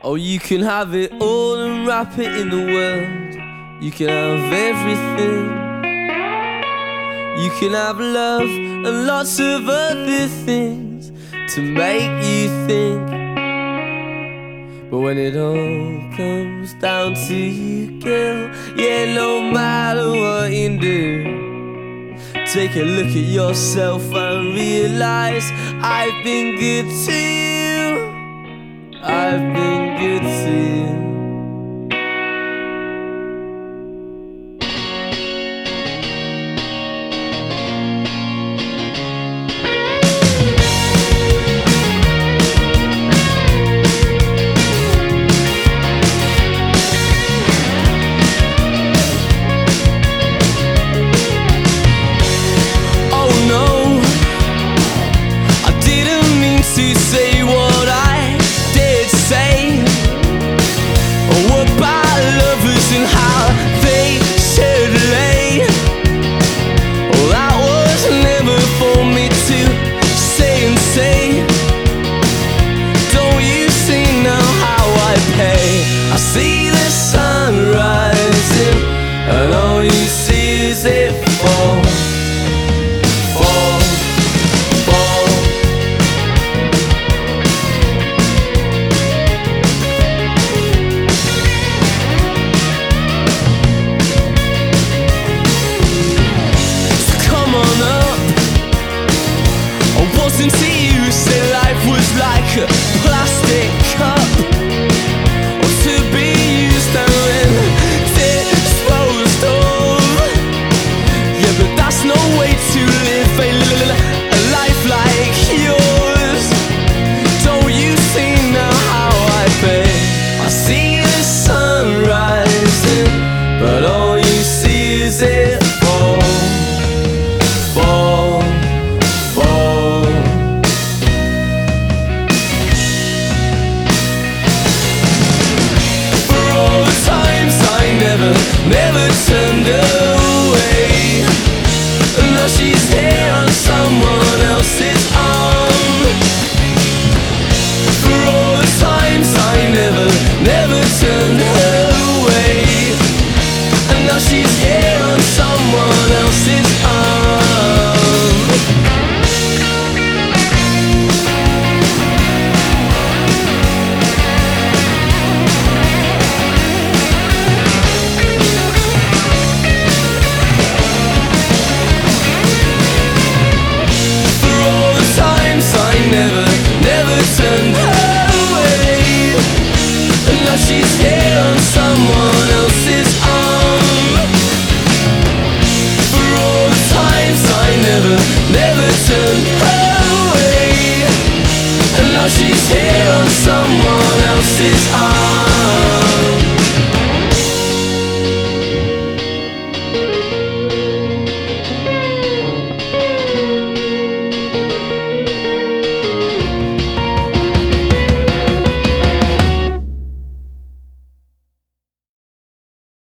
Oh, you can have it all and wrap it in the world. You can have everything. You can have love and lots of other things to make you think. But when it all comes down to you, girl, yeah, no matter what you do, take a look at yourself and realize I've been good to you. I've been good to you. I see the sun rising, and all you see is it fall, fall, fall. So come on up. I wasn't here who said life was like a plastic cup. But all you see is it fall, fall, fall. For all the times I never turned away, and now she's here on someone else's arm. For all the times I never turned away, now she's here on someone else's arm. For all the times I never turned away, and now she's here on someone else's arm. Never turned away, and now she's here on someone else's arm.